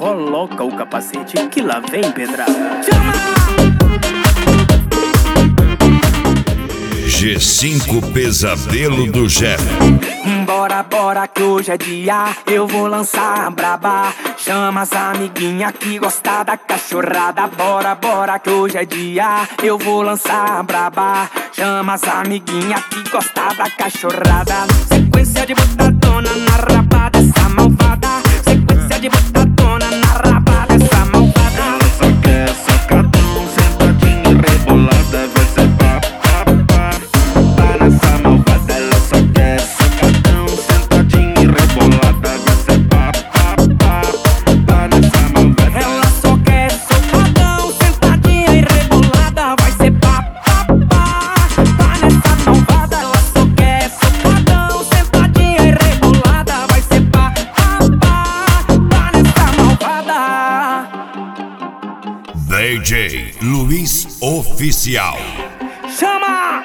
coloca o capacete que lá vem pedrada. Chama! G5 Pesadelo do Jeff. Bora, bora que hoje é dia, eu vou lançar a braba. Chama as amiguinha que gosta da cachorrada. Bora, bora que hoje é dia, eu vou lançar a braba. Chama as amiguinha que gosta da cachorrada. Sequência de botadona na raba dessa malvada. Sequência de botadona na raba dessa malvada. Ela só quer sacadão, sentadinha e rebolada. Vai ser pá, pá, pá. Pá nessa malvada. Ela só quer sacadão, sentadinha e rebolada. Vai ser pá, pá, pá. Pá nessa malvada. Ela só quer socadão, sentadinha e rebolada. Vai ser pá, pá, pá. Pá nessa malvada. Ela só quer socadão, sentadinha e rebolada. Vai ser pá, pá, pá. Pá nessa malvada. DJ Luiz Oficial. Chama!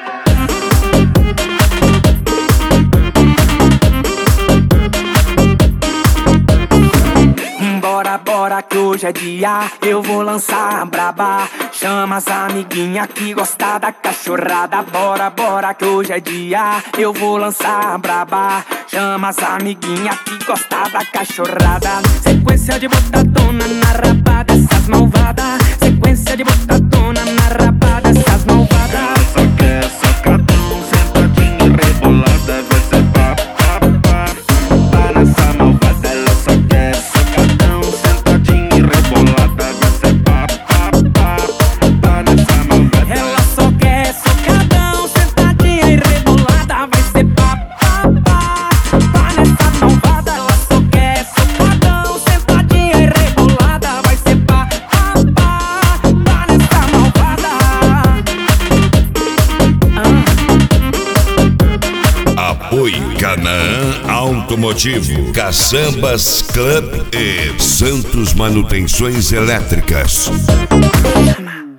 Bora, bora que hoje é dia, eu vou lançar a braba. Chama as amiguinha que gosta da cachorrada. Bora, bora que hoje é dia, eu vou lançar a braba. Chama as amiguinha que gosta da cachorrada. Sequência de botadona na raba dessas malvadas. Sequência de botadona na raba dessas malvadas. Ela só quer sacadão, sentadinha e rebolada. Vai ser pá, pá, pá. Pá nessa malvada. Ela só quer sacadão, sentadinha e rebolada. Vai ser pá, pá, pá. Pá nessa malvada. Ela só quer socadão, sentadinha e rebolada. Vai ser pá, pá, pá. Pá nessa malvada. Ela só quer socadão, sentadinha e rebolada. Vai ser pá, pá, pá. Pá nessa malvada. Apoio Canaã Automotivo, Caçambas Club e Santos Manutenções Elétricas. Chama.